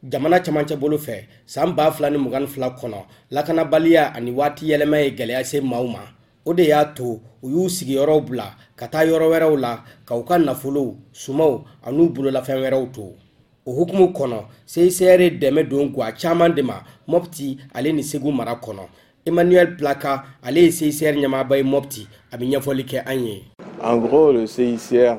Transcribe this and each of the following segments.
jamana camancɛ bolo fɛ san 2022 kɔnɔ lakanabaliya ani waati yɛlɛma ye gɛlɛya se maaw ma. O de y'a to u y'u sigiyɔrɔw bila ka taa yɔrɔ wɛrɛw la ka u ka nafolow, sumaw an'u bololafɛn wɛrɛw to. O hukumu kɔnɔ CICR dɛmɛ don guwa caman de ma Mopti ale ni Segu mara kɔnɔ. Emmanuel Plaka ale ye CICR ɲɛmaaba ye Mopti a bɛ ɲɛfɔli kɛ an ye. En gros, le CICR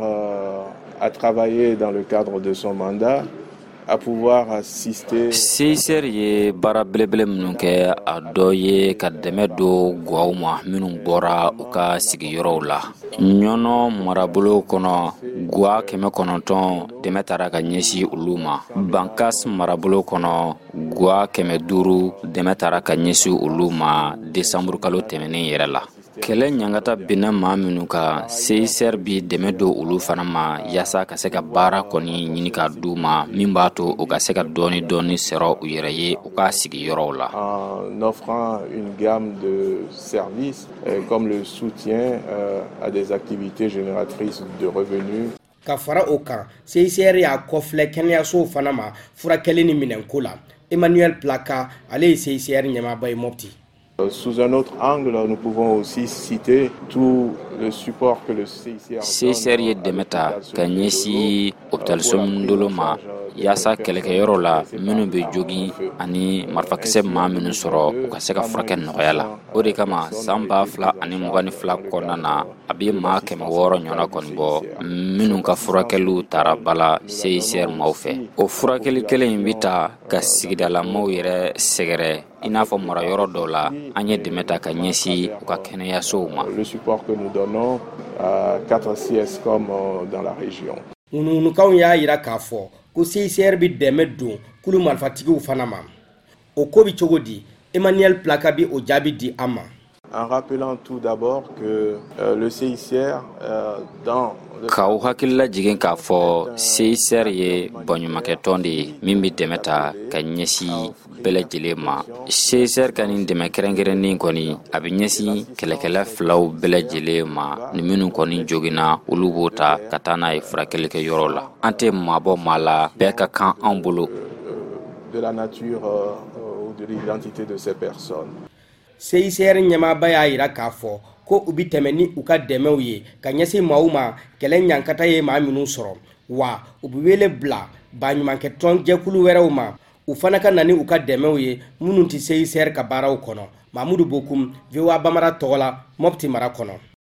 a travaillé dans le cadre de son mandat à pouvoir assister. CICR ye baara belebele minnu kɛ a dɔ ye ka dɛmɛ don guwaw ma minnu bɔra u ka sigiyɔrɔw la. Ɲɔnɔ marabolo kɔnɔ guwa 900 dɛmɛ taara ka ɲɛsin olu ma. Bankas marabolo kɔnɔ guwa 500 dɛmɛ taara ka ɲɛsin olu ma décembre kalo tɛmɛnen yɛrɛ la. Kɛlɛ ɲangata bina maa minnu ka CICR bi dɛmɛ don olu fana ma yaasa ka se ka baara kɔni ɲini ka d'u ma min b'a to u ka se ka dɔɔni sɔrɔ u yɛrɛ ye u ka sigiyɔrɔw la. En offrant une gamme de services comme le soutien à des activités génératrices de revenus. Ka fara o kan CICR y'a kɔfilɛ kɛnɛyasow fana ma furakɛli ni minɛnko la. Emmanuel Plaka ale ye CICR ɲɛmaaba ye Mopti. Sous un autre angle, nous pouvons aussi citer tout le support que le CICR ye dɛmɛ ta ka ɲɛsin hôpital Somindolo ma yaasa kɛlɛkɛyɔrɔ la minnu bɛ jogi ani marifakisɛ maa minnu sɔrɔ u ka se ka furakɛ nɔgɔya la. O de kama san 2022 kɔnɔna na a bɛ maa 600 ɲɔgɔnna kɔni bɔ minnu ka furakɛliw taara bala CICR maaw fɛ. O furakɛli kelen in bɛ ta ka sigidalamaw yɛrɛ sɛgɛrɛ i n'a fɔ marayɔrɔ dɔw la an ye dɛmɛ ta ka ɲɛsin u ka kɛnɛyasow ma. Le support que nous donnons à 4 CISCOM dans la région. Ununukaw y'a yira k'a fɔ ko CICR bi dɛmɛ don kulu marifatigiw fana ma. O ko bi cogo di? Emmanuel Plaka bi o jaabi di an ma. En rappelant tout d'abord que le CICR dans k'aw hakilila jigin k'a fɔ CICR ye bɔɲumankɛtɔn de ye min bɛ dɛmɛ ta ka ɲɛsin bɛɛ lajɛlen ma. CICR ka nin dɛmɛ kɛrɛnkɛrɛnnen kɔni a bɛ ɲɛsin kɛlɛkɛla filaw bɛɛ lajɛlen ma ni minnu kɔni joginna olu b'o ta ka taa n'a ye furakɛlikɛyɔrɔ la. An tɛ maabɔ maa la bɛɛ ka kan an bolo. De la nature ou de l'identité de ces personnes. CICR ɲɛmaaba y'a yira k'a fɔ ko u bi tɛmɛ ni u ka dɛmɛw ye ka ɲɛsin maaw ma kɛlɛ ɲankata ye maa minnu sɔrɔ wa u bi wele bila baɲumankɛtɔn jɛkulu wɛrɛw ma u fana ka na ni u ka dɛmɛw ye minnu tɛ CICR ka baaraw kɔnɔ. Mamudu Bokum, VOA Bamara tɔgɔ la, Mopti mara kɔnɔ.